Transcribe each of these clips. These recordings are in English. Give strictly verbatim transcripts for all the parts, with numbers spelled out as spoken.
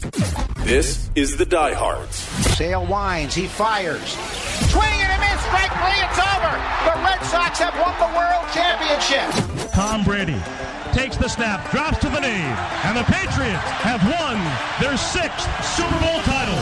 This is the Diehards. Sale winds, he fires. Swing and a miss, strike three, it's over. The Red Sox have won the World Championship. Tom Brady takes the snap, drops to the knee, and the Patriots have won their sixth Super Bowl title.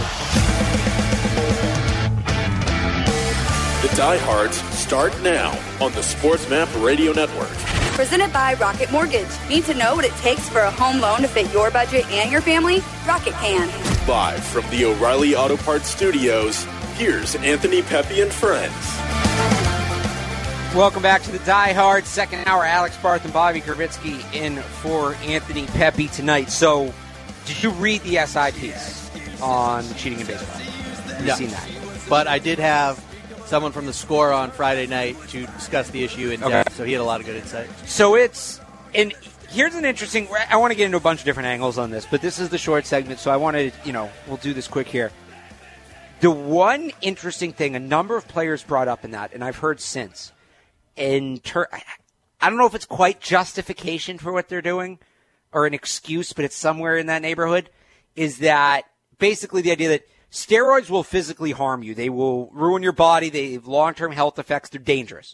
The Diehards start now on the SportsMap Radio Network. Presented by Rocket Mortgage. Need to know what it takes for a home loan to fit your budget and your family? Rocket can. Live from the O'Reilly Auto Parts Studios, here's Anthony Pepe and friends. Welcome back to the Die Hard second hour. Alex Barth and Bobby Kravitsky in for Anthony Pepe tonight. So, did you read the S I piece on cheating in baseball? Have you no. seen that? But I did have someone from the Score on Friday night to discuss the issue in depth, okay. So he had a lot of good insight. So it's, and here's an interesting, I want to get into a bunch of different angles on this, but this is the short segment, so I want to, you know, we'll do this quick here. The one interesting thing a number of players brought up in that, and I've heard since, in ter- I don't know if it's quite justification for what they're doing or an excuse, but it's somewhere in that neighborhood, is that basically the idea that steroids will physically harm you. They will ruin your body. They have long-term health effects. They're dangerous.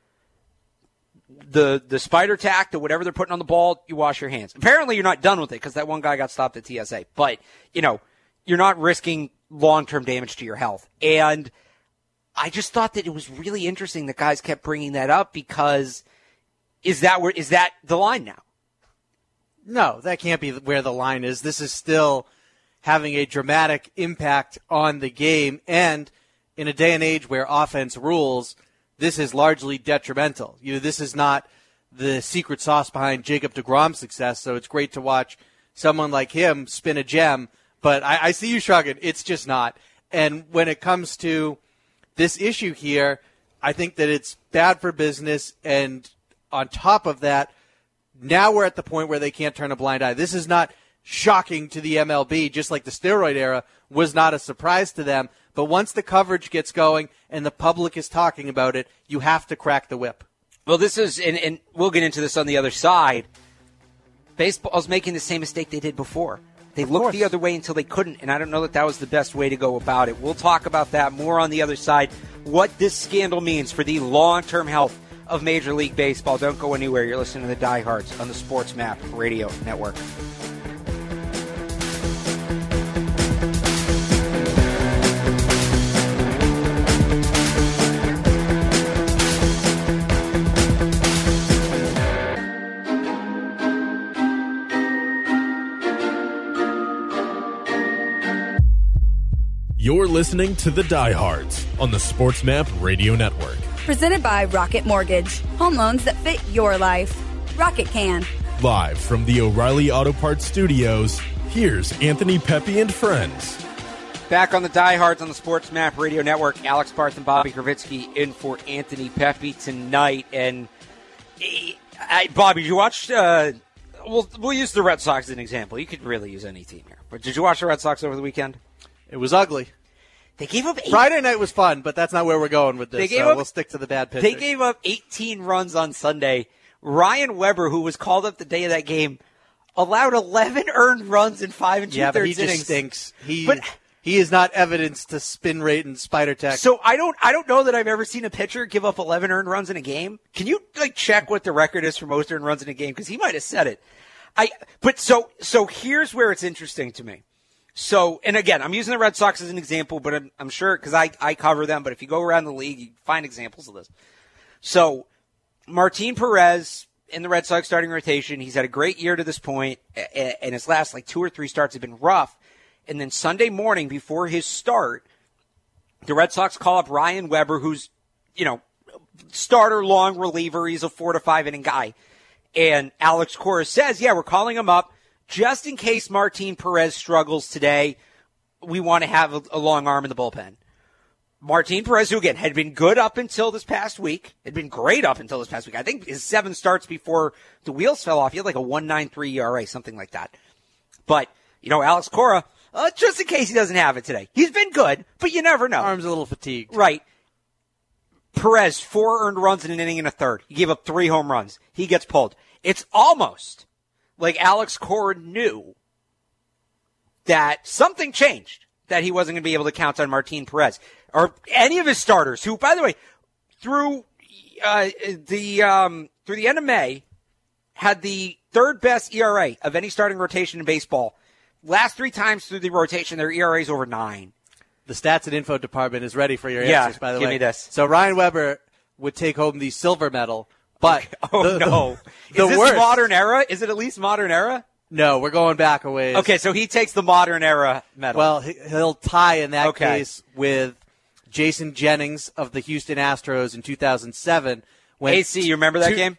The the spider tack or whatever they're putting on the ball, you wash your hands. Apparently you're not done with it because that one guy got stopped at T S A. But, you know, you're not risking long-term damage to your health. And I just thought that it was really interesting that guys kept bringing that up because is that where is that the line now? No, that can't be where the line is. This is still having a dramatic impact on the game, and in a day and age where offense rules, this is largely detrimental. You know, this is not the secret sauce behind Jacob deGrom's success, so it's great to watch someone like him spin a gem, but I, I see you shrugging. It's just not. And when it comes to this issue here, I think that it's bad for business, and on top of that, now we're at the point where they can't turn a blind eye. This is not shocking to the M L B, just like the steroid era was not a surprise to them. But once the coverage gets going and the public is talking about it, you have to crack the whip. Well, this is, and, and we'll get into this on the other side, baseball's making the same mistake they did before. They looked the other way until they couldn't, and I don't know that that was the best way to go about it. We'll talk about that more on the other side, what this scandal means for the long-term health of Major League Baseball. Don't go anywhere. You're listening to the Diehards on the SportsMap Radio Network. You're listening to the Diehards on the SportsMap Radio Network. Presented by Rocket Mortgage. Home loans that fit your life. Rocket can. Live from the O'Reilly Auto Parts Studios, here's Anthony Pepe and friends. Back on the Diehards on the SportsMap Radio Network, Alex Barth and Bobby Kravitsky in for Anthony Pepe tonight. And I, Bobby, did you watch? Uh, we'll we'll use the Red Sox as an example. You could really use any team here, but did you watch the Red Sox over the weekend? It was ugly. They gave up eight. Friday night was fun, but that's not where we're going with this. They gave so up, we'll stick to the bad pitchers. They gave up eighteen runs on Sunday. Ryan Weber, who was called up the day of that game, allowed eleven earned runs in five and two yeah, thirds but he innings. Just stinks. He but, he is not evidence to spin rate and spider tech. So I don't I don't know that I've ever seen a pitcher give up eleven earned runs in a game. Can you like check what the record is for most earned runs in a game? Because he might have said it. I but so so here's where it's interesting to me. So, and again, I'm using the Red Sox as an example, but I'm, I'm sure, because I, I cover them, but if you go around the league, you find examples of this. So, Martin Perez in the Red Sox starting rotation, he's had a great year to this point, and his last like two or three starts have been rough. And then Sunday morning before his start, the Red Sox call up Ryan Weber, who's, you know, starter, long reliever. He's a four to five inning guy. And Alex Cora says, yeah, we're calling him up. Just in case Martin Perez struggles today, we want to have a, a long arm in the bullpen. Martin Perez, who again had been good up until this past week, had been great up until this past week. I think his seven starts before the wheels fell off, he had like a one point nine three E R A, something like that. But, you know, Alex Cora, uh, just in case he doesn't have it today. He's been good, but you never know. Arm's a little fatigued. Right. Perez, four earned runs in an inning and a third. He gave up three home runs. He gets pulled. It's almost like Alex Cora knew that something changed, that he wasn't going to be able to count on Martin Perez or any of his starters, who, by the way, through uh, the um, through the end of May, had the third best E R A of any starting rotation in baseball. Last three times through the rotation, their E R A is over nine. The stats and info department is ready for your yeah, answers, by the give way. me this. So Ryan Weber would take home the silver medal, but oh the, no, the is this worst, modern era? Is it at least modern era? No, we're going back a ways. Okay, so he takes the modern era medal. Well, he'll tie in that okay. case with Jason Jennings of the Houston Astros in two thousand seven. When A C, you remember that two, game?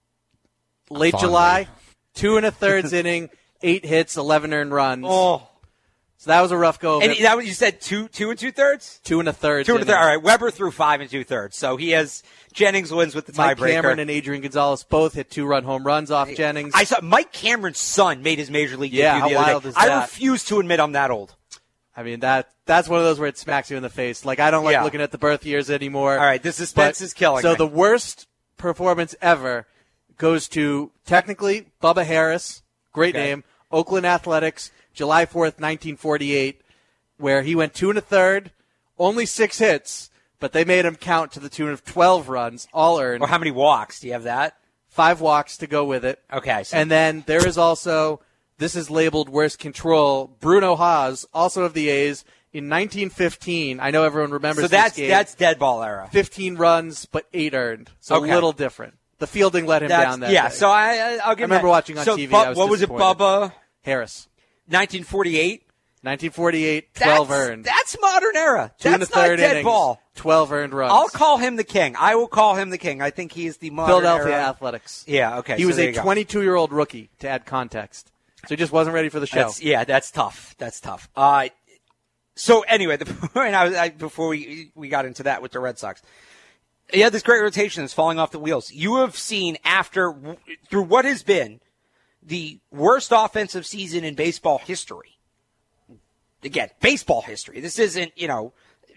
Late Fondly. July, two and a thirds inning, eight hits, eleven earned runs. Oh. So that was a rough go. And that was, you said two, two and two thirds? Two and a third. Two and a third. All right. Weber threw five and two thirds. So he has Jennings wins with the Mike tiebreaker. Cameron and Adrian Gonzalez both hit two run home runs off Jennings. I saw Mike Cameron's son made his major league Yeah, debut the how other wild day. is I that? refuse to admit I'm that old. I mean, that that's one of those where it smacks you in the face. Like, I don't like Yeah. looking at the birth years anymore. All right. The suspense But- is killing So me. the worst performance ever goes to, technically, Bubba Harris, great Okay. name, Oakland Athletics, July fourth, nineteen forty-eight, where he went two and a third, only six hits, but they made him count to the tune of twelve runs, all earned. Or how many walks? Do you have that? Five walks to go with it. Okay. So And then there is also, this is labeled worst control, Bruno Haas, also of the A's, in nineteen fifteen. I know everyone remembers so that's this game. that's dead ball era. fifteen runs, but eight earned. So Okay. a little different. The fielding let him That's, down that yeah. day. So I, I I'll give I him remember that. watching on so T V. Bu- I was what was it, disappointed. Bubba? Harris. nineteen forty-eight. nineteen forty-eight, twelve that's, earned. That's modern era. Two That's and a third not dead innings, ball. twelve earned runs. I'll call him the king. I will call him the king. I think he is the modern Philadelphia era. Athletics. Yeah, okay. He so was there a you go. twenty-two-year-old rookie, to add context. So he just wasn't ready for the show. That's, yeah, that's tough. That's tough. Uh, so anyway, the point I was I, before we we got into that with the Red Sox, you had this great rotation that's falling off the wheels. You have seen after through what has been the worst offensive season in baseball history. Again, baseball history. This isn't, you know,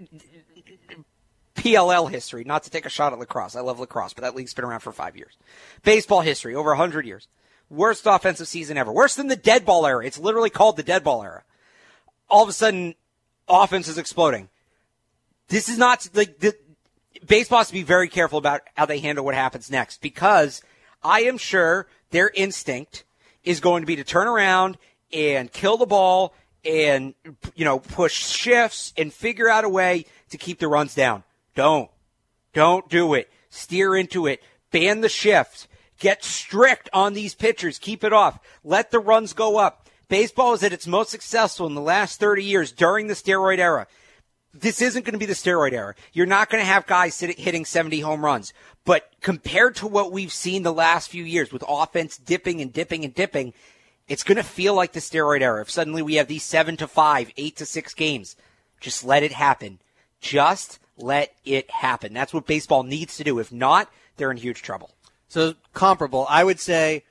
P L L history. Not to take a shot at lacrosse. I love lacrosse, but that league's been around for five years. Baseball history, over one hundred years. Worst offensive season ever. Worse than the dead ball era. It's literally called the dead ball era. All of a sudden, offense is exploding. This is not like the baseball has to be very careful about how they handle what happens next, because I am sure their instinct is going to be to turn around and kill the ball and, you know, push shifts and figure out a way to keep the runs down. Don't. Don't do it. Steer into it. Ban the shift. Get strict on these pitchers. Keep it off. Let the runs go up. Baseball is at its most successful in the last thirty years during the steroid era. This isn't going to be the steroid era. You're not going to have guys sit, hitting seventy home runs. But compared to what we've seen the last few years with offense dipping and dipping and dipping, it's going to feel like the steroid era. If suddenly we have these seven to five, eight to six games, just let it happen. Just let it happen. That's what baseball needs to do. If not, they're in huge trouble. So comparable, I would say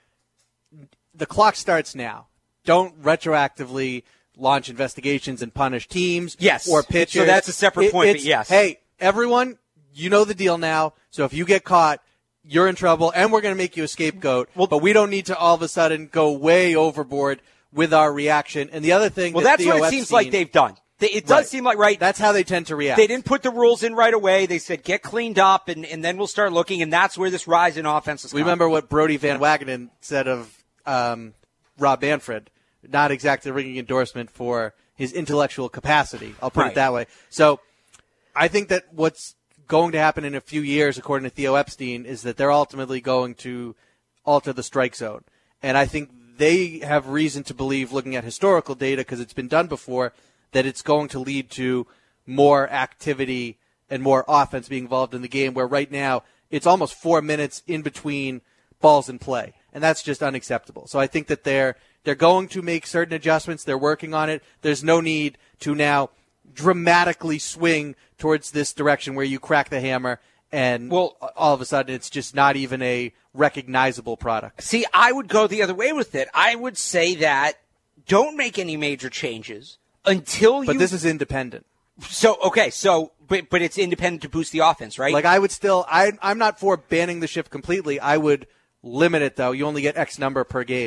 the clock starts now. Don't retroactively launch investigations and punish teams Yes. or pitchers. So that's a separate It- point, but it's, yes. Hey, everyone, you know the deal now. So if you get caught, you're in trouble, and we're going to make you a scapegoat. Well, but we don't need to all of a sudden go way overboard with our reaction. And the other thing Well, that that's Theo what it Epstein, seems like they've done. They, it does Right. seem like, right, That's how they tend to react. they didn't put the rules in right away. They said, get cleaned up, and, and then we'll start looking, and that's where this rise in offense is We coming. remember what Brody Van Wagenen said of um, Rob Manfred. Not exactly a ringing endorsement for his intellectual capacity. I'll put Right. it that way. So I think that what's going to happen in a few years, according to Theo Epstein, is that they're ultimately going to alter the strike zone. And I think they have reason to believe, looking at historical data, because it's been done before, that it's going to lead to more activity and more offense being involved in the game, where right now it's almost four minutes in between balls in play. And that's just unacceptable. So I think that they're they're going to make certain adjustments. They're working on it. There's no need to now dramatically swing towards this direction where you crack the hammer and Well, all of a sudden it's just not even a recognizable product. See, I would go the other way with it. I would say that don't make any major changes until you... But this is independent. So, okay, so, but, but it's independent to boost the offense, right? Like I would still, I, I'm not for banning the shift completely. I would limit it, though. You only get X number per game.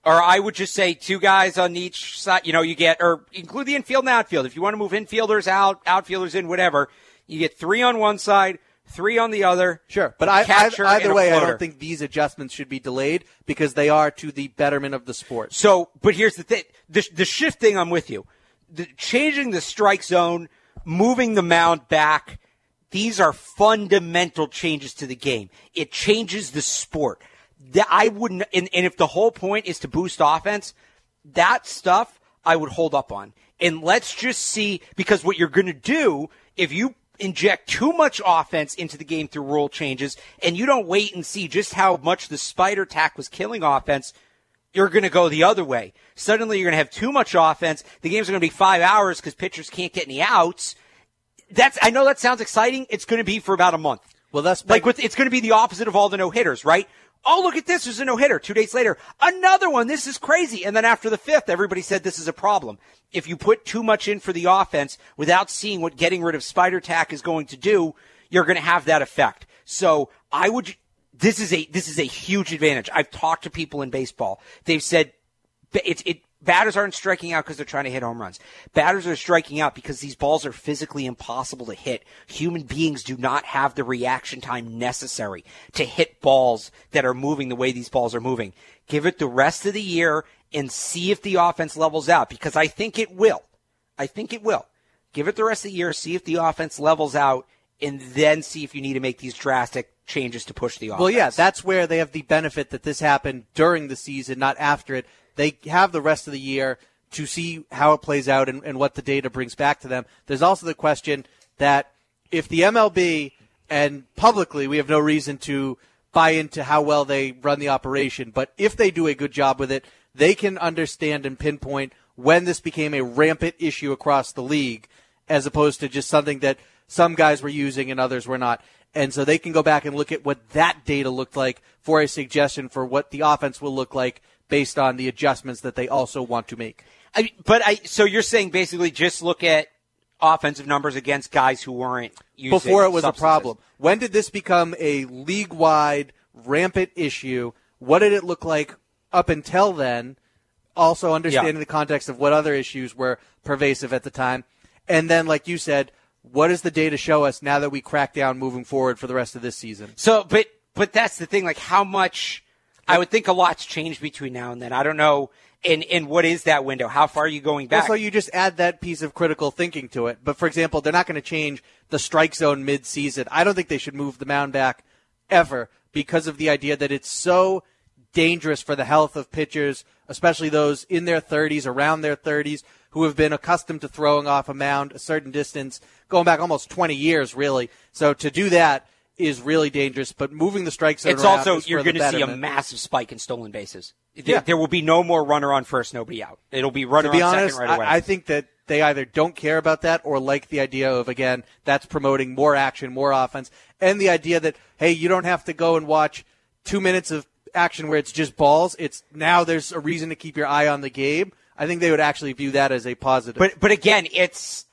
Or I would just say two guys on each side. You know, you get, or include the infield and outfield. If you want to move infielders out, outfielders in, whatever, you get three on one side, three on the other. Sure, but I, I, either way, I don't think these adjustments should be delayed because they are to the betterment of the sport. So, but here's the thing. The, the shift thing, I'm with you. The, changing the strike zone, moving the mound back, these are fundamental changes to the game. It changes the sport. That I wouldn't, and, and if the whole point is to boost offense, that stuff I would hold up on. And let's just see, because what you're going to do, if you inject too much offense into the game through rule changes, and you don't wait and see just how much the spider tack was killing offense, you're going to go the other way. Suddenly you're going to have too much offense. The game's going to be five hours because pitchers can't get any outs. That's, I know that sounds exciting. It's going to be for about a month. Well, that's like with, it's going to be the opposite of all the no-hitters, right? Oh, look at this. There's a no-hitter. Two days later, another one. This is crazy. And then after the fifth, everybody said this is a problem. If you put too much in for the offense without seeing what getting rid of spider tack is going to do, you're going to have that effect. So I would, this is a, this is a huge advantage. I've talked to people in baseball. They've said it's, it, batters aren't striking out because they're trying to hit home runs. Batters are striking out because these balls are physically impossible to hit. Human beings do not have the reaction time necessary to hit balls that are moving the way these balls are moving. Give it the rest of the year and see if the offense levels out, because I think it will. I think it will. Give it the rest of the year, see if the offense levels out, and then see if you need to make these drastic changes to push the offense. Well, yeah, that's where they have the benefit that this happened during the season, not after it. They have the rest of the year to see how it plays out and, and what the data brings back to them. There's also the question that if the M L B, and publicly we have no reason to buy into how well they run the operation, but if they do a good job with it, they can understand and pinpoint when this became a rampant issue across the league as opposed to just something that some guys were using and others were not. And so they can go back and look at what that data looked like for a suggestion for what the offense will look like based on the adjustments that they also want to make. I, but I, so you're saying basically just look at offensive numbers against guys who weren't using before it was substances. A problem. When did this become a league-wide rampant issue? What did it look like up until then? Also understanding yeah. the context of what other issues were pervasive at the time. And then, like you said, what does the data show us now that we crack down moving forward for the rest of this season? So, but, but that's the thing, like how much, I would think a lot's changed between now and then. I don't know. And, and what is that window? How far are you going back? So you just add that piece of critical thinking to it. But, for example, they're not going to change the strike zone mid-season. I don't think they should move the mound back ever because of the idea that it's so dangerous for the health of pitchers, especially those in their thirties, around their thirties, who have been accustomed to throwing off a mound a certain distance, going back almost twenty years, really. So to do that is really dangerous, but moving the strike zone it's around also, is you're going to see a massive spike in stolen bases. Yeah. There will be no more runner on first, nobody out. It'll be runner to be on honest, second right away. I, I think that they either don't care about that or like the idea of, again, that's promoting more action, more offense, and the idea that, hey, you don't have to go and watch two minutes of action where it's just balls. It's now there's a reason to keep your eye on the game. I think they would actually view that as a positive. But but again, it's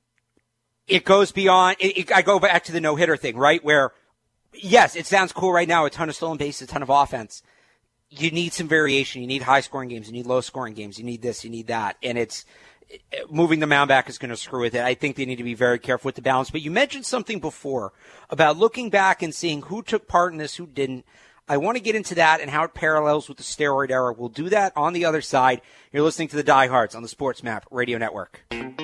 it goes beyond. It, it, I go back to the no hitter thing, right? Where yes, it sounds cool right now, a ton of stolen bases, a ton of offense. You need some variation. You need high scoring games. You need low scoring games. You need this. You need that. And it's moving the mound back is going to screw with it. I think they need to be very careful with the balance. But you mentioned something before about looking back and seeing who took part in this, who didn't. I want to get into that and how it parallels with the steroid era. We'll do that on the other side. You're listening to the Diehards on the Sports Map Radio Network.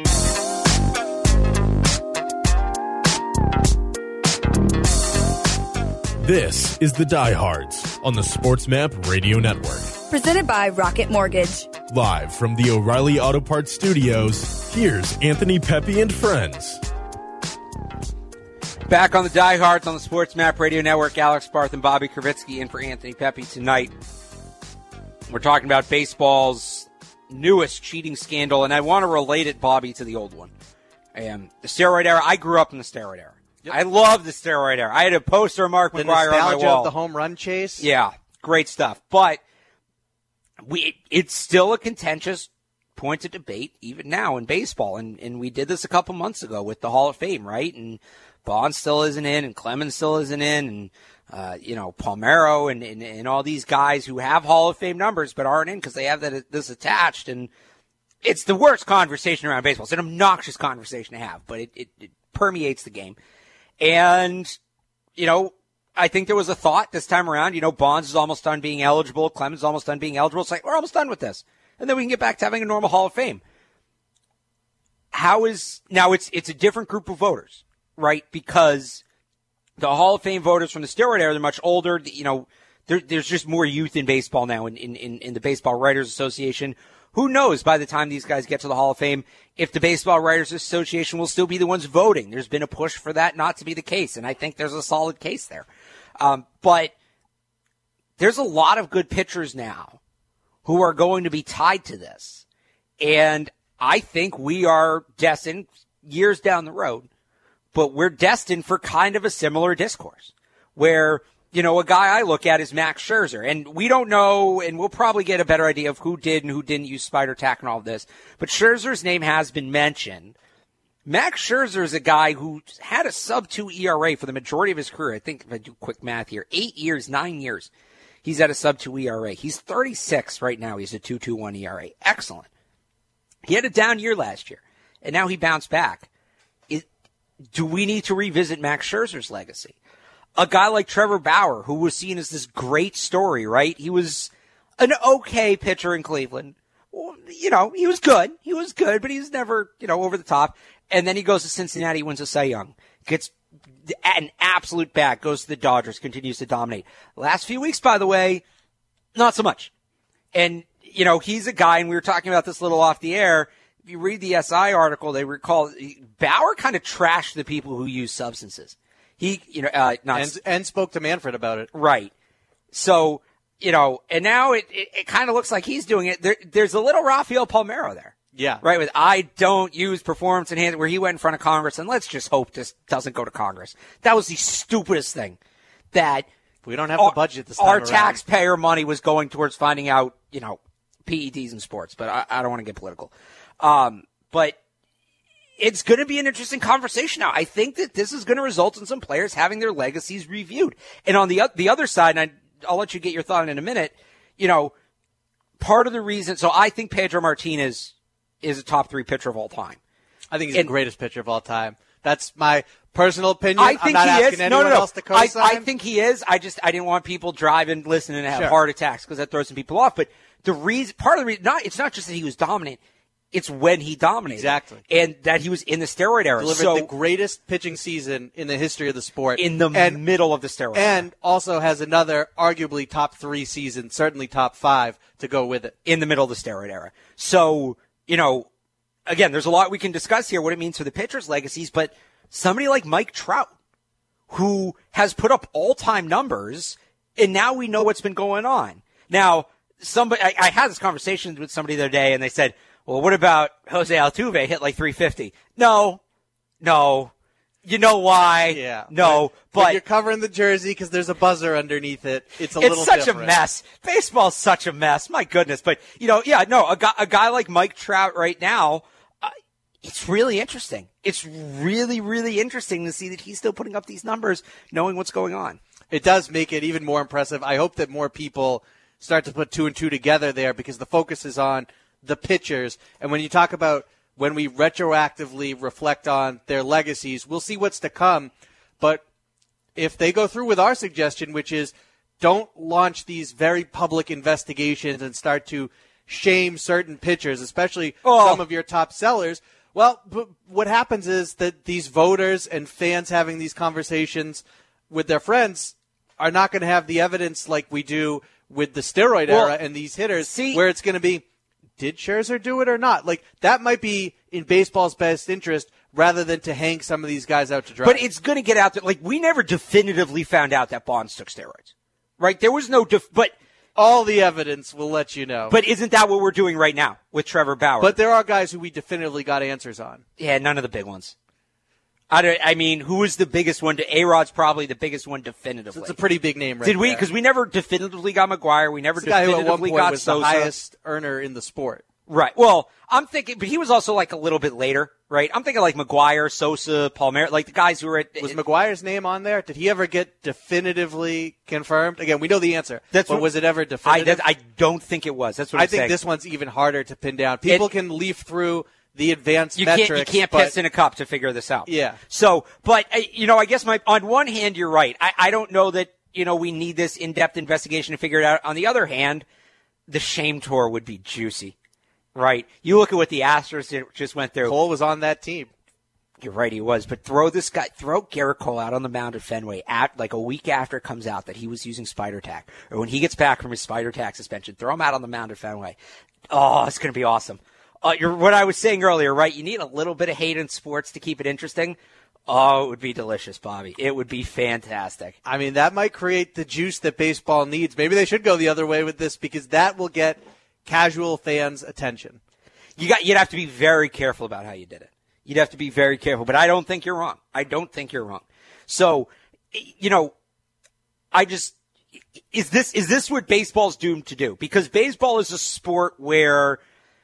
This is the Diehards on the Sports Map Radio Network. Presented by Rocket Mortgage. Live from the O'Reilly Auto Parts Studios, here's Anthony Pepe and friends. Back on the Diehards on the Sports Map Radio Network, Alex Barth and Bobby Kravitsky in for Anthony Pepe tonight. We're talking about baseball's newest cheating scandal, and I want to relate it, Bobby, to the old one. Um, the steroid era. I grew up in the steroid era. Yep. I love the steroid era. I had a poster of Mark the McGwire on my wall. Of the home run chase. Yeah, great stuff. But we, it's still a contentious points of debate even now in baseball. And, and we did this a couple months ago with the Hall of Fame, right? And Bond still isn't in, and Clemens still isn't in, and, uh, you know, Palmeiro and, and, and all these guys who have Hall of Fame numbers but aren't in because they have that this attached. And it's the worst conversation around baseball. It's an obnoxious conversation to have, but it, it, it permeates the game. And, you know, I think there was a thought this time around, you know, Bonds is almost done being eligible. Clemens is almost done being eligible. It's like, we're almost done with this. And then we can get back to having a normal Hall of Fame. How is, now it's, it's a different group of voters, right? Because the Hall of Fame voters from the steroid era, they're much older. You know, there, there's just more youth in baseball now in, in, in the Baseball Writers Association. Who knows by the time these guys get to the Hall of Fame if the Baseball Writers Association will still be the ones voting. There's been a push for that not to be the case, and I think there's a solid case there. Um, but there's a lot of good pitchers now who are going to be tied to this. And I think we are destined, years down the road, but we're destined for kind of a similar discourse where, you know, a guy I look at is Max Scherzer, and we don't know, and we'll probably get a better idea of who did and who didn't use Spider Tack and all of this, but Scherzer's name has been mentioned. Max Scherzer is a guy who had a sub two E R A for the majority of his career. I think if I do quick math here, eight years, nine years, he's at a sub two E R A. He's thirty-six right now. He's a two point two one E R A. Excellent. He had a down year last year, and now he bounced back. It, do we need to revisit Max Scherzer's legacy? A guy like Trevor Bauer, who was seen as this great story, right? He was an okay pitcher in Cleveland. Well, you know, he was good. He was good, but he was never, you know, over the top. And then he goes to Cincinnati, wins a Cy Young, gets an absolute bat, goes to the Dodgers, continues to dominate. Last few weeks, by the way, not so much. And, you know, he's a guy, and we were talking about this a little off the air. If you read the S I article, they recall Bauer kind of trashed the people who use substances. He, you know, uh, not and, and spoke to Manfred about it. Right. So, you know, and now it, it, it kind of looks like he's doing it. There, there's a little Rafael Palmeiro there. Yeah. Right, with I don't use performance enhancement, where he went in front of Congress, and let's just hope this doesn't go to Congress. That was the stupidest thing that we don't have our, the budget this time Our around. taxpayer money was going towards finding out, you know, P E Ds in sports, but I, I don't want to get political. Um, but it's going to be an interesting conversation now. I think that this is going to result in some players having their legacies reviewed. And on the the other side, and I, I'll let you get your thought in a minute, you know, part of the reason, so I think Pedro Martinez is a top three pitcher of all time. I think he's and, the greatest pitcher of all time. That's my personal opinion. I think I'm not he asking is. anyone no, no, no. else to co-sign. I, I think he is. I just I didn't want people driving, listening, and have sure. heart attacks because that throws some people off. But the reason, part of the reason, not it's not just that he was dominant. It's when he dominated. Exactly. And that he was in the steroid era. Delivered so, the greatest pitching season in the history of the sport. In the and, middle of the steroid era. And also has another arguably top three season, certainly top five, to go with it. In the middle of the steroid era. So, you know, again, there's a lot we can discuss here, what it means for the pitchers' legacies, but somebody like Mike Trout, who has put up all-time numbers, and now we know what's been going on. Now, somebody, I, I had this conversation with somebody the other day, and they said, well, what about Jose Altuve hit like three fifty? No, no. You know why? Yeah. No, when, but when you're covering the jersey because there's a buzzer underneath it. It's a it's little such different. a mess. Baseball's such a mess. My goodness. But, you know, yeah, no, a guy, a guy like Mike Trout right now, uh, it's really interesting. It's really, really interesting to see that he's still putting up these numbers, knowing what's going on. It does make it even more impressive. I hope that more people start to put two and two together there because the focus is on the pitchers. And when you talk about when we retroactively reflect on their legacies, we'll see what's to come. But if they go through with our suggestion, which is don't launch these very public investigations and start to shame certain pitchers, especially oh. some of your top sellers, well, b- what happens is that these voters and fans having these conversations with their friends are not going to have the evidence like we do with the steroid well, era and these hitters, see, where it's going to be, did Scherzer do it or not? Like, that might be in baseball's best interest rather than to hang some of these guys out to dry. But it's going to get out there. Like, we never definitively found out that Bonds took steroids, right? There was no, def- but all the evidence will let you know. But isn't that what we're doing right now with Trevor Bauer? But there are guys who we definitively got answers on. Yeah, none of the big ones. I, don't, I mean, who is the biggest one? To A-Rod's probably the biggest one definitively. It's a pretty big name right Did we? there. Because we never definitively got McGuire. We never it's a guy definitively who at one point got was Sosa. the highest earner in the sport. Right. Well, I'm thinking, but he was also like a little bit later, right? I'm thinking like McGuire, Sosa, Palmer, like the guys who were at. Was McGuire's name on there? Did he ever get definitively confirmed? Again, we know the answer. That's but what, was it ever definitive? I, I don't think it was. That's what I I'm think saying. This one's even harder to pin down. People it, can leaf through the advanced you metrics. Can't, you can't but, piss in a cup to figure this out. Yeah. So, but, you know, I guess my on one hand, you're right. I, I don't know that, you know, we need this in-depth investigation to figure it out. On the other hand, the shame tour would be juicy. Right. You look at what the Astros just went through. Cole was on that team. You're right, he was. But throw this guy, throw Garrett Cole out on the mound at Fenway at like a week after it comes out that he was using spider tack, or when he gets back from his spider tack suspension, throw him out on the mound at Fenway. Oh, it's going to be awesome. Uh, you're, what I was saying earlier, right? You need a little bit of hate in sports to keep it interesting. Oh, it would be delicious, Bobby. It would be fantastic. I mean, that might create the juice that baseball needs. Maybe they should go the other way with this because that will get casual fans' attention. You got, you'd have to be very careful about how you did it. You'd have to be very careful, but I don't think you're wrong. I don't think you're wrong. So, you know, I just, is this, is this what baseball's doomed to do? Because baseball is a sport where,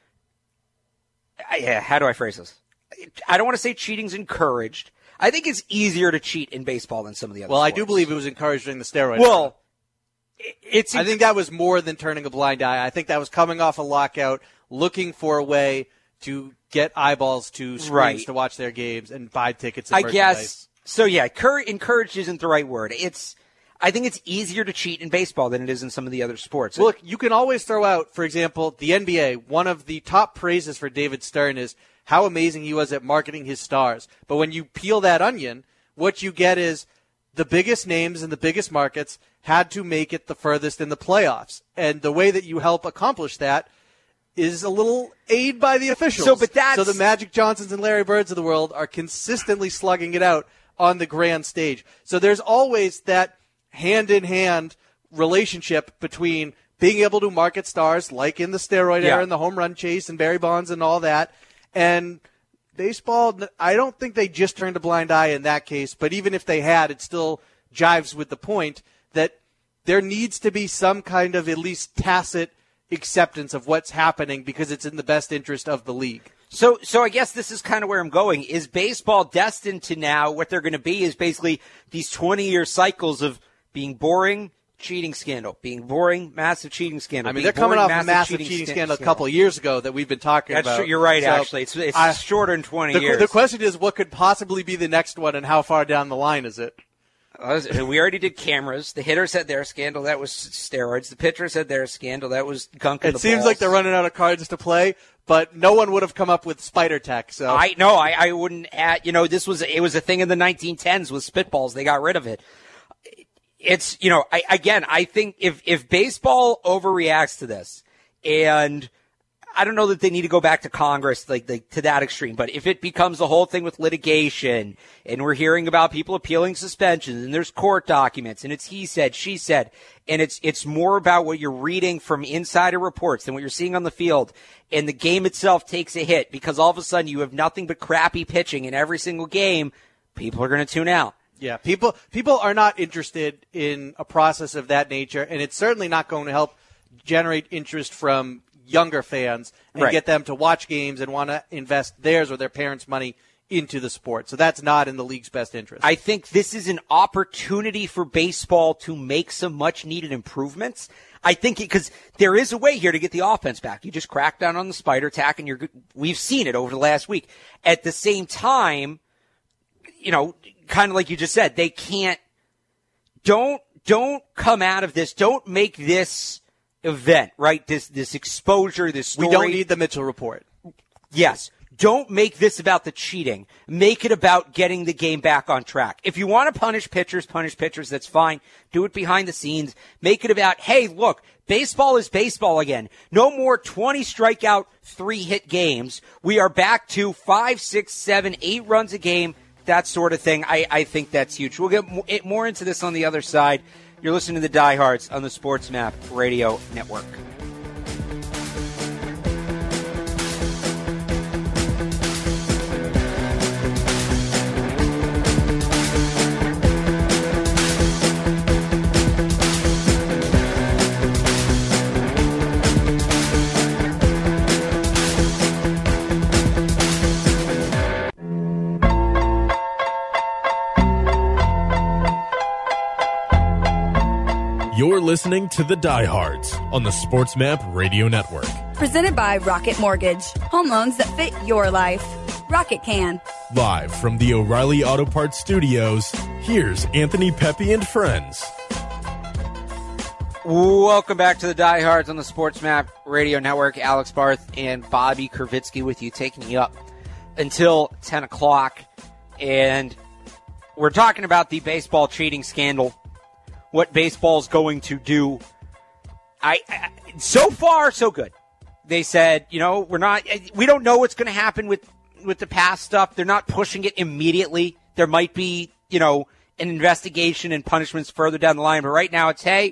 yeah, how do I phrase this? I don't want to say cheating's encouraged. I think it's easier to cheat in baseball than some of the other Well, sports. I do believe it was encouraged during the steroid. Well, it's. I think that was more than turning a blind eye. I think that was coming off a lockout, looking for a way to get eyeballs to screens right. to watch their games and buy tickets and I merchandise. guess. So, yeah, cur- encouraged isn't the right word. It's. I think it's easier to cheat in baseball than it is in some of the other sports. Look, you can always throw out, for example, the N B A. One of the top praises for David Stern is how amazing he was at marketing his stars. But when you peel that onion, what you get is the biggest names in the biggest markets had to make it the furthest in the playoffs. And the way that you help accomplish that is a little aid by the officials. So, but that's... so the Magic Johnsons and Larry Birds of the world are consistently slugging it out on the grand stage. So there's always that hand-in-hand relationship between being able to market stars, like in the steroid yeah. era and the home run chase and Barry Bonds and all that, and baseball. I don't think they just turned a blind eye in that case, but even if they had, it still jives with the point that there needs to be some kind of at least tacit acceptance of what's happening because it's in the best interest of the league. So, so I guess this is kind of where I'm going. Is baseball destined to now, what they're going to be is basically these twenty-year cycles of being boring, cheating scandal, being boring, massive cheating scandal. I mean, being they're coming boring, off a massive cheating, cheating scandal, scandal a couple of years ago that we've been talking That's about. True. You're right, so actually. It's, it's I, shorter than twenty the, years. The question is, what could possibly be the next one and how far down the line is it? We already did cameras. The hitters had their scandal. That was steroids. The pitchers had their scandal. That was gunk in It the seems balls. like they're running out of cards to play, but no one would have come up with spider tech. So I no, I, I wouldn't add. You know, this was it was a thing in the nineteen tens with spitballs. They got rid of it. It's you know, I, again, I think if if baseball overreacts to this, and I don't know that they need to go back to Congress like, like to that extreme, but if it becomes the whole thing with litigation and we're hearing about people appealing suspensions and there's court documents and it's he said, she said, and it's it's more about what you're reading from insider reports than what you're seeing on the field, and the game itself takes a hit because all of a sudden you have nothing but crappy pitching in every single game, people are going to tune out. Yeah, people people are not interested in a process of that nature, and it's certainly not going to help generate interest from younger fans and right. get them to watch games and want to invest theirs or their parents' money into the sport. So that's not in the league's best interest. I think this is an opportunity for baseball to make some much-needed improvements. I think because there is a way here to get the offense back. You just crack down on the spider tack, and you're good. We've seen it over the last week. At the same time, you know, kind of like you just said, they can't. Don't don't come out of this. Don't make this event, right? This this exposure, this story. We don't need the Mitchell report. Yes. Don't make this about the cheating. Make it about getting the game back on track. If you want to punish pitchers, punish pitchers, that's fine. Do it behind the scenes. Make it about, hey, look, baseball is baseball again. No more twenty strikeout, three hit games. We are back to five, six, seven, eight runs a game, that sort of thing. I, I think that's huge. We'll get more into this on the other side. You're listening to the Diehards on the Sports Map Radio Network. You're listening to The Diehards on the SportsMap Radio Network. Presented by Rocket Mortgage. Home loans that fit your life. Rocket can. Live from the O'Reilly Auto Parts Studios, here's Anthony Pepe and friends. Welcome back to The Diehards on the SportsMap Radio Network. Alex Barth and Bobby Kravitsky with you, taking you up until ten o'clock. And we're talking about the baseball cheating scandal. What baseball's going to do. I, I so far so good. They said, you know, we're not we don't know what's going to happen with with the past stuff. They're not pushing it immediately. There might be, you know, an investigation and punishments further down the line, but right now it's, hey,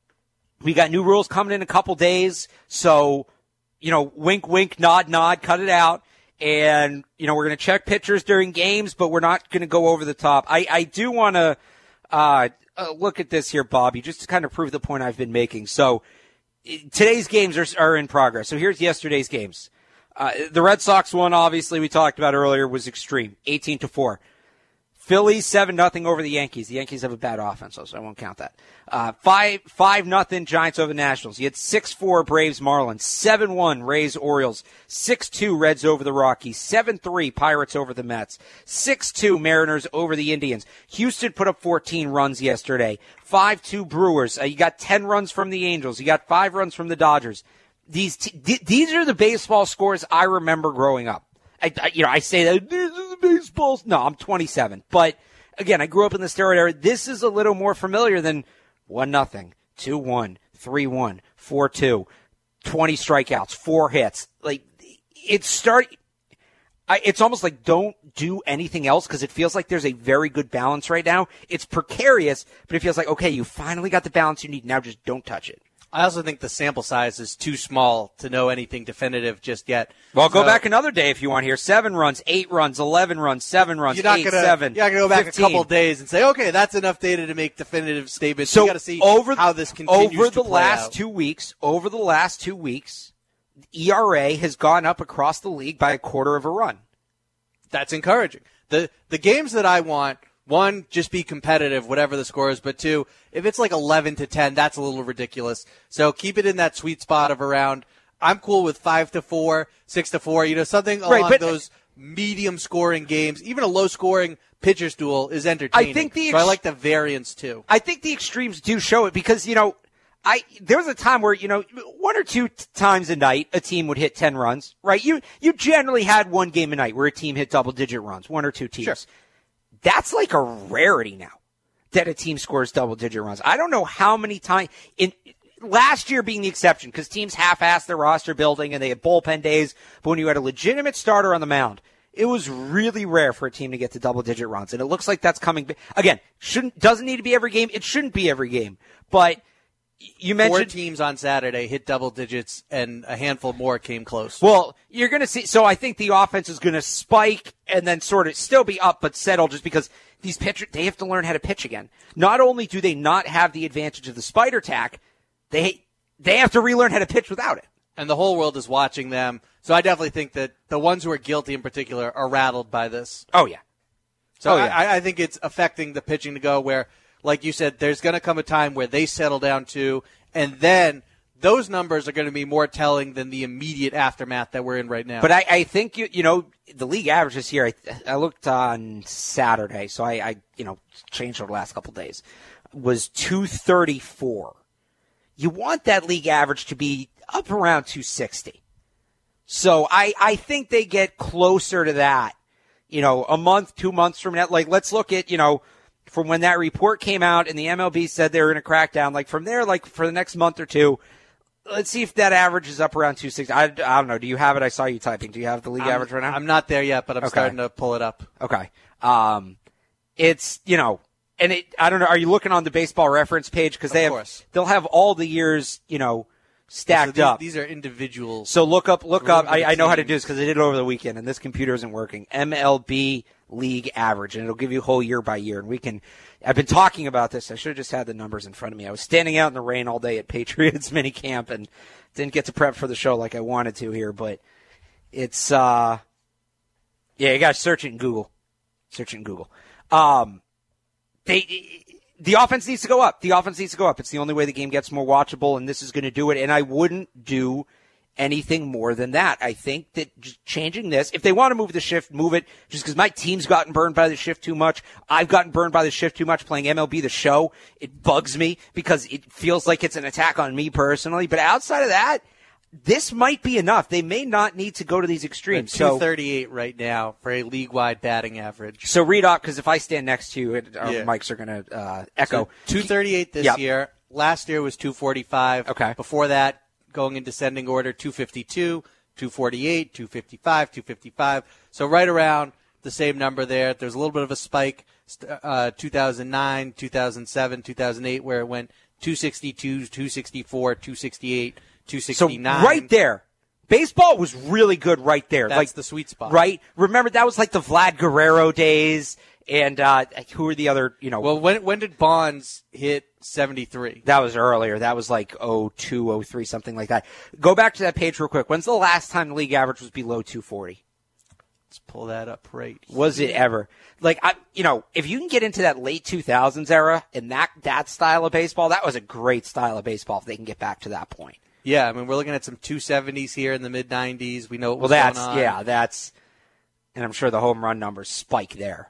we got new rules coming in a couple days. So, you know, wink wink, nod nod, cut it out. And, you know, we're going to check pitchers during games, but we're not going to go over the top. I I do want to uh Uh, look at this here, Bobby, just to kind of prove the point I've been making. So today's games are, are in progress. So here's yesterday's games. Uh, the Red Sox one, obviously, we talked about earlier, was extreme, eighteen to four. Phillies seven nothing over the Yankees. The Yankees have a bad offense, so I won't count that. Uh, five nothing Giants over the Nationals. You had six four Braves Marlins, seven one Rays Orioles, six two Reds over the Rockies, seven three Pirates over the Mets, six two Mariners over the Indians. Houston put up fourteen runs yesterday, five two Brewers. Uh, you got ten runs from the Angels. You got five runs from the Dodgers. These t- d- these are the baseball scores I remember growing up. I, I, you know, I say that this is the baseball. No, I'm twenty-seven. But again, I grew up in the steroid era. This is a little more familiar than one nothing, two one, three one, four two, twenty strikeouts, four hits. Like it's start. I, it's almost like don't do anything else because it feels like there's a very good balance right now. It's precarious, but it feels like okay, you finally got the balance you need. Now just don't touch it. I also think the sample size is too small to know anything definitive just yet. Well, go so, back another day if you want here. Seven runs, eight runs, eleven runs, seven runs, you're not eight, gonna, seven. You're not going to go back fifteen. a couple of days and say, okay, that's enough data to make definitive statements. So you got to see over, how this continues over to the play last out. two weeks. Over the last two weeks, E R A has gone up across the league by a quarter of a run. That's encouraging. The the games that I want. One, just be competitive, whatever the score is. But two, if it's like eleven to ten, that's a little ridiculous. So keep it in that sweet spot of around. I'm cool with five to four, six to four. You know, something along right, but, those medium scoring games. Even a low scoring pitcher's duel is entertaining. I think the ex- so I like the variance too. I think the extremes do show it because you know, I there was a time where you know one or two t- times a night a team would hit ten runs. Right? You you generally had one game a night where a team hit double digit runs. One or two teams. Sure. That's like a rarity now that a team scores double-digit runs. I don't know how many times in last year being the exception because teams half-assed their roster building and they had bullpen days. But when you had a legitimate starter on the mound, it was really rare for a team to get to double-digit runs. And it looks like that's coming. Again, shouldn't doesn't need to be every game. It shouldn't be every game. But you mentioned four teams on Saturday hit double digits, and a handful more came close. Well, you're going to see. So I think the offense is going to spike and then sort of still be up but settle just because these pitchers, they have to learn how to pitch again. Not only do they not have the advantage of the spider tack, they they have to relearn how to pitch without it. And the whole world is watching them. So I definitely think that the ones who are guilty in particular are rattled by this. Oh, yeah. So oh, yeah. I, I think it's affecting the pitching to go where, like you said, there's going to come a time where they settle down too, and then those numbers are going to be more telling than the immediate aftermath that we're in right now. But I, I think, you you know, the league average this year, I, I looked on Saturday, so I, I you know, changed over the last couple of days, was two thirty-four. You want that league average to be up around two sixty. So I, I think they get closer to that, you know, a month, two months from now. Like, let's look at, you know, from when that report came out and the M L B said they were going to crack down, like from there, like for the next month or two, let's see if that average is up around two sixty. I, I don't know. Do you have it? I saw you typing. Do you have the league I'm, average right now? I'm not there yet, but I'm okay. starting to pull it up. Okay. Um, it's, you know, and it, I don't know, are you looking on the baseball reference page? Because they have, course. they'll have all the years, you know, stacked so these, up. These are individual. So look up, look up. I, I know how to teams. do this because I did it over the weekend, and this computer isn't working. M L B league average, and it'll give you whole year by year. And we can. I've been talking about this. I should have just had the numbers in front of me. I was standing out in the rain all day at Patriots minicamp and didn't get to prep for the show like I wanted to here. But it's uh, yeah, you got to search it in Google. Search it in Google. Um, they the offense needs to go up. The offense needs to go up. It's the only way the game gets more watchable, and this is going to do it. And I wouldn't do anything more than that. I think that just changing this, if they want to move the shift, move it, just because my team's gotten burned by the shift too much. I've gotten burned by the shift too much playing M L B The Show. It bugs me because it feels like it's an attack on me personally. But outside of that, this might be enough. They may not need to go to these extremes. two thirty-eight so, right now for a league-wide batting average. So read off, because if I stand next to you, it, our yeah. mics are going to uh, echo. So two thirty-eight this yep. year. Last year was two forty-five. Okay. Before that, going in descending order, two fifty-two, two forty-eight, two fifty-five, two fifty-five. So right around the same number there. There's a little bit of a spike, uh, two thousand nine, two thousand seven, two thousand eight, where it went two sixty-two, two sixty-four, two sixty-eight, two sixty-nine. So right there. Baseball was really good right there. That's like the sweet spot. Right? Remember, that was like the Vlad Guerrero days. And uh, who are the other, you know. Well, when when did Bonds hit seventy-three? That was earlier. That was like oh two, oh three, something like that. Go back to that page real quick. When's the last time the league average was below two forty? Let's pull that up right here. Was it ever? Like, I, you know, if you can get into that late two thousands era and that, that style of baseball, that was a great style of baseball if they can get back to that point. Yeah, I mean, we're looking at some two seventies here in the mid nineties. We know what was well, that's, going on. Yeah, that's, and I'm sure the home run numbers spike there.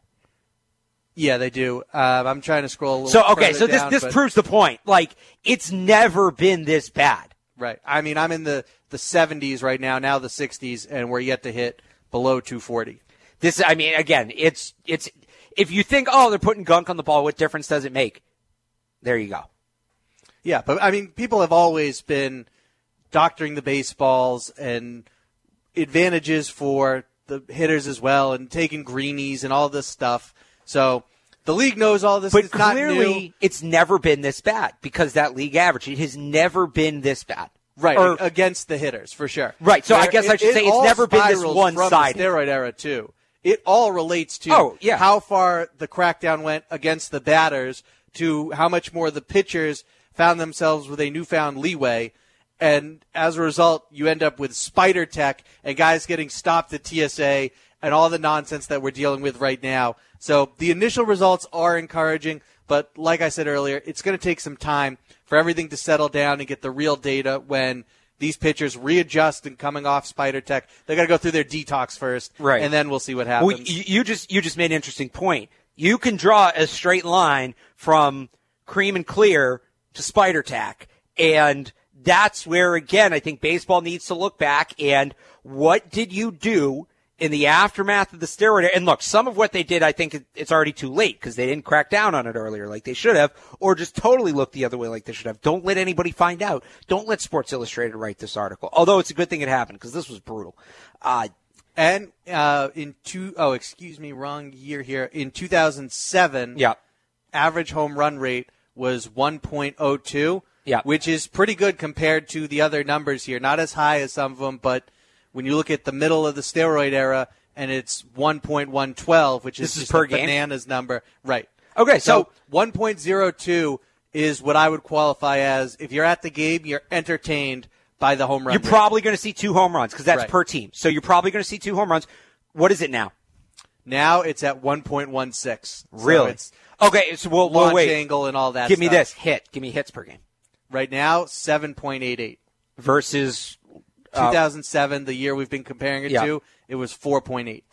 Yeah, they do. Uh, I'm trying to scroll a little So, okay, so down, this this but... proves the point. Like, it's never been this bad. Right. I mean, I'm in the, the seventies right now, now the sixties, and we're yet to hit below two forty. This, I mean, again, it's, it's, if you think, oh, they're putting gunk on the ball, what difference does it make? There you go. Yeah, but I mean, people have always been doctoring the baseballs and advantages for the hitters as well, and taking greenies and all this stuff. So the league knows all this. But it's not clearly, new. It's never been this bad because that league average, it has never been this bad. Right, or, against the hitters, for sure. Right, so Where I guess it, I should it say it's never been this one-sided. From the steroid era, too. It all relates to oh, yeah. how far the crackdown went against the batters, to how much more the pitchers found themselves with a newfound leeway. And as a result, you end up with spider tech and guys getting stopped at T S A and all the nonsense that we're dealing with right now. So the initial results are encouraging, but like I said earlier, it's going to take some time for everything to settle down and get the real data when these pitchers readjust and coming off spider tech. They got to go through their detox first, right, and then we'll see what happens. Well, you just you just made an interesting point. You can draw a straight line from cream and clear to spider tack, and that's where, again, I think baseball needs to look back and what did you do in the aftermath of the steroid? And look, some of what they did, I think it's already too late because they didn't crack down on it earlier like they should have, or just totally look the other way like they should have. Don't let anybody find out. Don't let Sports Illustrated write this article. Although it's a good thing it happened because this was brutal. Uh, and uh, in two, oh, excuse me, wrong year here. In two thousand seven, yeah, average home run rate was one point oh two. Yeah. Which is pretty good compared to the other numbers here. Not as high as some of them, but when you look at the middle of the steroid era, and it's one point one one two, which is, this is just per a game? bananas number. Right. Okay, so, so one point oh two is what I would qualify as, if you're at the game, you're entertained by the home run You're rate. probably going to see two home runs because that's right. per team. So you're probably going to see two home runs. What is it now? Now it's at one point one six. Really? So it's okay, so we'll, launch we'll wait. angle and all that Give me stuff. this. Hit. Give me hits per game. Right now, seven point eight eight. Versus uh, two thousand seven, the year we've been comparing it yeah. to, it was four point eight.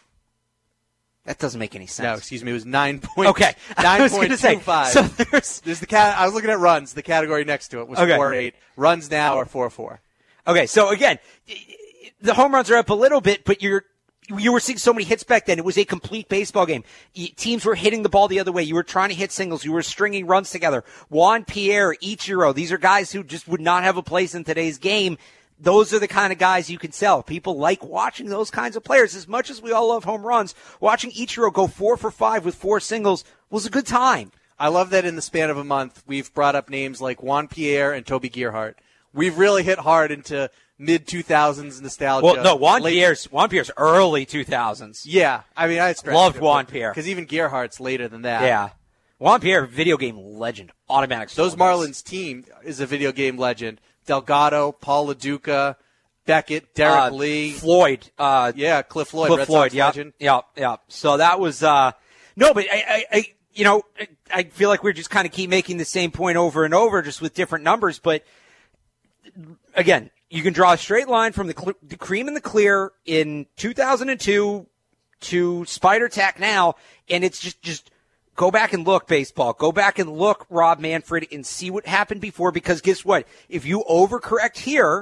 That doesn't make any sense. No, excuse me, it was nine point okay. nine point two five. So there's, there's the cat. I was looking at runs. The category next to it was okay. four eight. Runs now are four four. Okay, so again, the home runs are up a little bit, but you're you were seeing so many hits back then. It was a complete baseball game. Teams were hitting the ball the other way. You were trying to hit singles. You were stringing runs together. Juan Pierre, Ichiro, these are guys who just would not have a place in today's game. Those are the kind of guys you can sell. People like watching those kinds of players. As much as we all love home runs, watching Ichiro go four for five with four singles was a good time. I love that in the span of a month, we've brought up names like Juan Pierre and Toby Gerhardt. We've really hit hard into mid two thousands nostalgia. Well, no, Juan Late, Pierre's Juan Pierre's early two thousands. Yeah, I mean, I loved Juan Pierre because even Gerhardt's later than that. Yeah, Juan Pierre, video game legend, automatic. Those Marlins team is a video game legend. Delgado, Paul LaDuca, Beckett, Derek uh, Lee, Floyd. Uh, yeah, Cliff Floyd, Cliff Red Floyd. Sox Yeah, legend. yeah, yeah. So that was uh, no, but I, I, I you know, I feel like we're just kind of keep making the same point over and over, just with different numbers. But again, you can draw a straight line from the, cl- the cream and the clear in two thousand two to Spider Tack now, and it's just, just go back and look, baseball. Go back and look, Rob Manfred, and see what happened before, because guess what? If you overcorrect here,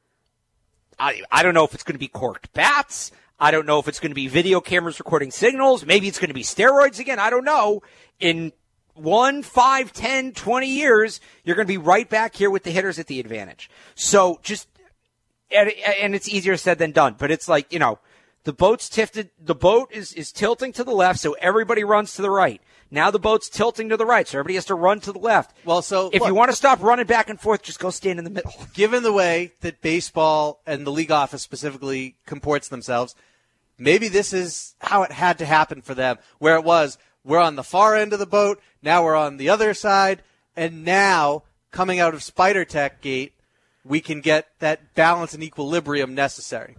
I, I don't know if it's going to be corked bats. I don't know if it's going to be video cameras recording signals. Maybe it's going to be steroids again. I don't know. In one, five, ten, twenty years, you're going to be right back here with the hitters at the advantage. So just, and, and it's easier said than done, but it's like, you know, the boat's tilted, the boat is, is tilting to the left, so everybody runs to the right. Now the boat's tilting to the right, so everybody has to run to the left. Well, so if look, you want to stop running back and forth, just go stand in the middle. Given the way that baseball and the league office specifically comports themselves, maybe this is how it had to happen for them, where it was, we're on the far end of the boat, now we're on the other side, and now, coming out of Spider Tech Gate, we can get that balance and equilibrium necessary.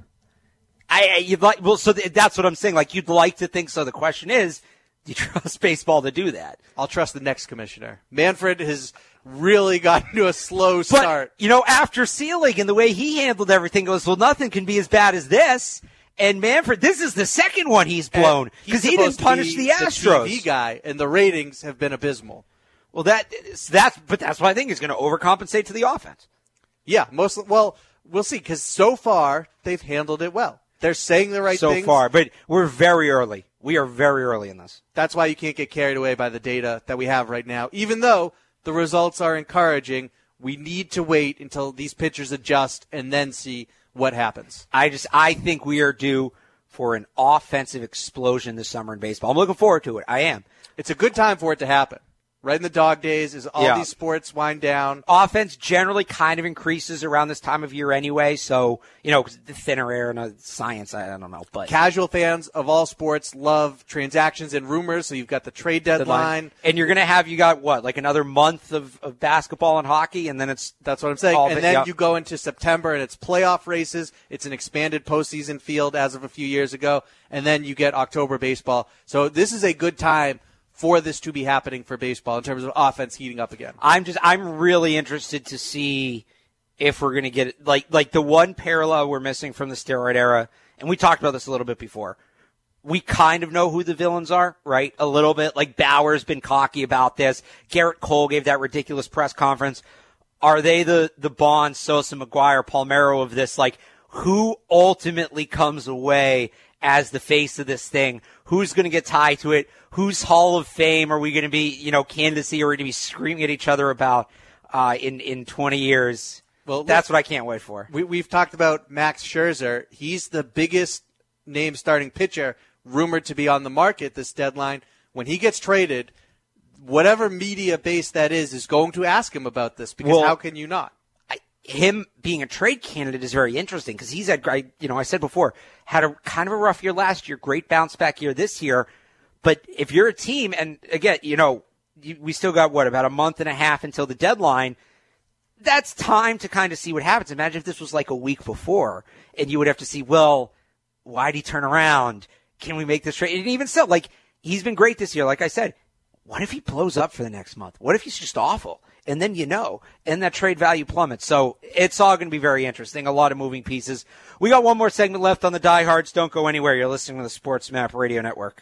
I, you'd like, well, so th- that's what I'm saying. Like, you'd like to think so. The question is, do you trust baseball to do that? I'll trust the next commissioner. Manfred has really gotten to a slow start. But, you know, after Selig and the way he handled everything goes, well, nothing can be as bad as this. And Manfred, this is the second one he's blown because he didn't punish be the Astros. The T V guy, and the ratings have been abysmal. Well, that that's but that's what I think is going to overcompensate to the offense. Yeah, most well, we'll see, because so far they've handled it well. They're saying the right so things. So far, but we're very early. We are very early in this. That's why you can't get carried away by the data that we have right now. Even though the results are encouraging, we need to wait until these pitchers adjust and then see what happens. I just I think we are due for an offensive explosion this summer in baseball. I'm looking forward to it. I am. It's a good time for it to happen. Right in the dog days as all yeah. these sports wind down. Offense generally kind of increases around this time of year anyway, so, you know, the thinner air and uh, science, I, I don't know. But casual fans of all sports love transactions and rumors, so you've got the trade deadline. deadline. And you're going to have, you got what, like another month of, of basketball and hockey, and then it's... That's what I'm saying. And the, then yeah. you go into September, and it's playoff races. It's an expanded postseason field as of a few years ago, and then you get October baseball. So this is a good time for this to be happening for baseball in terms of offense heating up again. I'm just I'm really interested to see if we're going to get it. Like, like the one parallel we're missing from the steroid era, and we talked about this a little bit before, we kind of know who the villains are, right? A little bit. Like Bauer's been cocky about this. Garrett Cole gave that ridiculous press conference. Are they the, the Bonds, Sosa, McGuire, Palmeiro of this? Like, who ultimately comes away as the face of this thing? Who's going to get tied to it? Whose Hall of Fame are we going to be, you know, candidacy are we going to be screaming at each other about uh, in, in twenty years? Well, that's what I can't wait for. We, we've talked about Max Scherzer. He's the biggest name starting pitcher rumored to be on the market this deadline. When he gets traded, whatever media base that is is going to ask him about this, because well, how can you not? I, him being a trade candidate is very interesting because he's had, you know, I said before, had a kind of a rough year last year, great bounce back year this year. But if you're a team, and again, you know, you, we still got, what, about a month and a half until the deadline, that's time to kind of see what happens. Imagine if this was like a week before, and you would have to see, well, why'd he turn around? Can we make this trade? And even still, like, he's been great this year. Like I said, what if he blows up for the next month? What if he's just awful? And then you know, and that trade value plummets. So it's all going to be very interesting. A lot of moving pieces. We got one more segment left on the Diehards. Don't go anywhere. You're listening to the Sports Map Radio Network.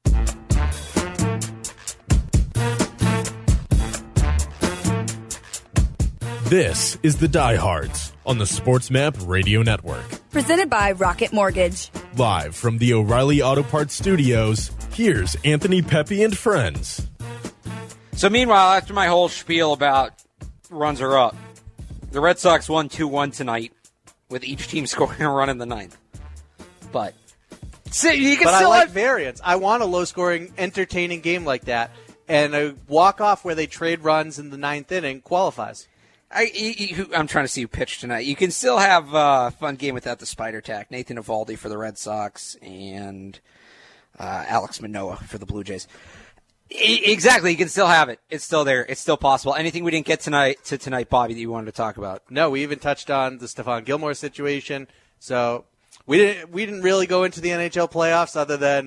This is the Diehards on the Sports Map Radio Network. Presented by Rocket Mortgage. Live from the O'Reilly Auto Parts Studios, here's Anthony Pepe and friends. So meanwhile, after my whole spiel about runs are up, the Red Sox won two one tonight with each team scoring a run in the ninth. But, so you can but still I like have variance. I want a low-scoring, entertaining game like that, and a walk-off where they trade runs in the ninth inning qualifies. I, you, I'm trying to see who pitched tonight. You can still have a fun game without the Spider Tack. Nathan Eovaldi for the Red Sox and uh, Alex Manoah for the Blue Jays. I, exactly, you can still have it. It's still there. It's still possible. Anything we didn't get tonight to tonight, Bobby, that you wanted to talk about? No, we even touched on the Stephon Gilmore situation. So we didn't we didn't really go into the N H L playoffs other than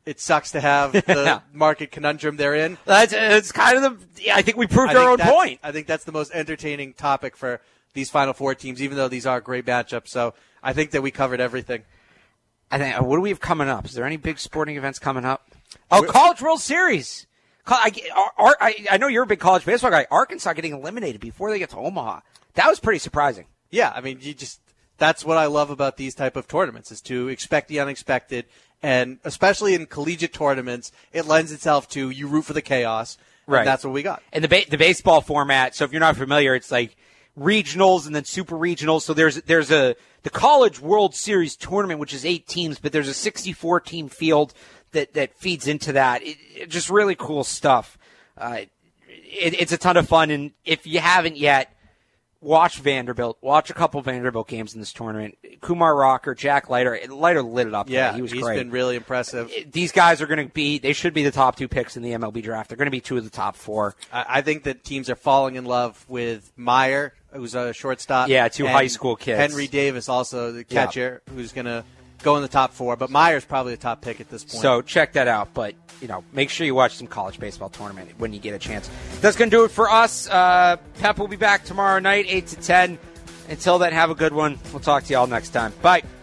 it sucks to have the market conundrum they're in. That's it's kind of the. Yeah, I think we proved I our own that's- point. I think that's the most entertaining topic for these Final Four teams, even though these are great matchups. So I think that we covered everything. I think. What do we have coming up? Is there any big sporting events coming up? Oh, College World Series. I, I, I know you're a big college baseball guy. Arkansas getting eliminated before they get to Omaha. That was pretty surprising. Yeah, I mean, you just that's what I love about these type of tournaments is to expect the unexpected, and especially in collegiate tournaments, it lends itself to you root for the chaos. Right, and that's what we got. And the ba- the baseball format. So if you're not familiar, it's like regionals and then super regionals. So there's there's a the College World Series tournament, which is eight teams, but there's a sixty-four team field that that feeds into that. It, it, just really cool stuff. Uh, it, it's a ton of fun, and if you haven't yet, watch Vanderbilt. Watch a couple Vanderbilt games in this tournament. Kumar Rocker, Jack Leiter. Leiter lit it up. Yeah, today. He was he's great. been really impressive. These guys are going to be, they should be the top two picks in the M L B draft. They're going to be two of the top four. I, I think that teams are falling in love with Meyer, who's a shortstop. Yeah, two and high school kids. Henry Davis, also the catcher, yeah. who's going to go in the top four. But Meyer's probably the top pick at this point. So check that out. But, you know, make sure you watch some college baseball tournament when you get a chance. That's going to do it for us. Uh, Pep will be back tomorrow night, eight to ten. Until then, have a good one. We'll talk to you all next time. Bye.